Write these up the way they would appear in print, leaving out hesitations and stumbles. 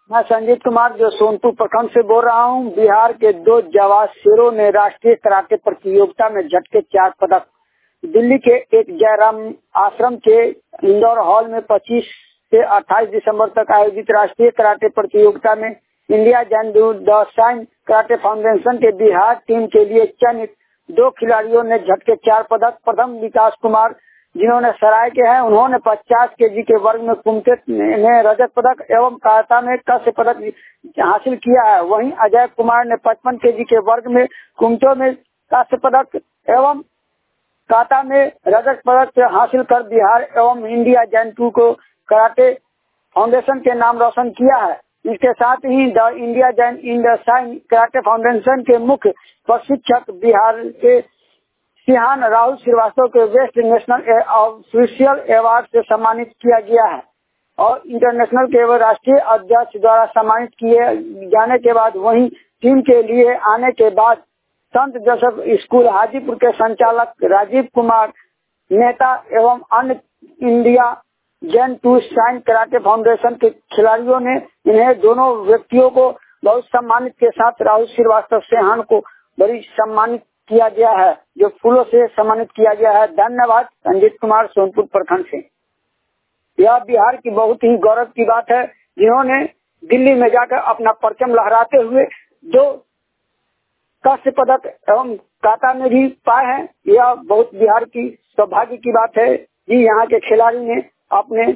मैं संजीत कुमार जो सोनपुर प्रखंड से बोल रहा हूँ। बिहार के 2 जाबाज शेरों ने राष्ट्रीय कराटे प्रतियोगिता में झटके 4 पदक। दिल्ली के एक जयराम आश्रम के इंडोर हॉल में 25 से 28 दिसंबर तक आयोजित राष्ट्रीय कराटे प्रतियोगिता में India Jain the sign karate foundation के बिहार टीम के लिए चयनित 2 खिलाड़ियों ने झटके 4 पदक। प्रथम विकास कुमार जिन्होंने सराय के हैं, उन्होंने 50 केजी के वर्ग में कुमते में रजत पदक एवं काता में कांस्य पदक हासिल किया है। वहीं अजय कुमार ने 55 केजी के वर्ग में कुमतों में कांस्य पदक एवं काता में रजत पदक हासिल कर बिहार एवं इंडिया जैन को कराटे फाउंडेशन के नाम रोशन किया है। इसके साथ ही the India Jain in the sign karate foundation के मुख्य प्रशिक्षक बिहार के सिहान राहुल श्रीवास्तव के वेस्ट नेशनल ऑफिशियल अवार्ड से सम्मानित किया गया है और इंटरनेशनल के राष्ट्रीय अध्यक्ष द्वारा सम्मानित किए जाने के बाद वहीं टीम के लिए आने के बाद संत जोसेफ स्कूल हाजीपुर के संचालक राजीव कुमार नेता एवं अन्य India Jain to sign karate foundation के खिलाड़ियों ने इन्हें दोनों व्यक्तियों को बहुत सम्मानित के साथ राहुल श्रीवास्तव सिहान को बड़ी सम्मानित किया गया है, जो फूलों से सम्मानित किया गया है। धन्यवाद। संजीत कुमार सोनपुर प्रखंड से। यह बिहार की बहुत ही गौरव की बात है, जिन्होंने दिल्ली में जाकर अपना परचम लहराते हुए 2 कांस्य पदक एवं काता में भी पाए हैं। यह बहुत बिहार की सौभाग्य की बात है कि यहाँ के खिलाड़ी ने अपने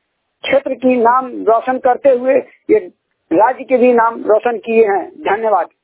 क्षेत्र की नाम रोशन करते हुए ये राज्य के भी नाम रोशन किए हैं। धन्यवाद।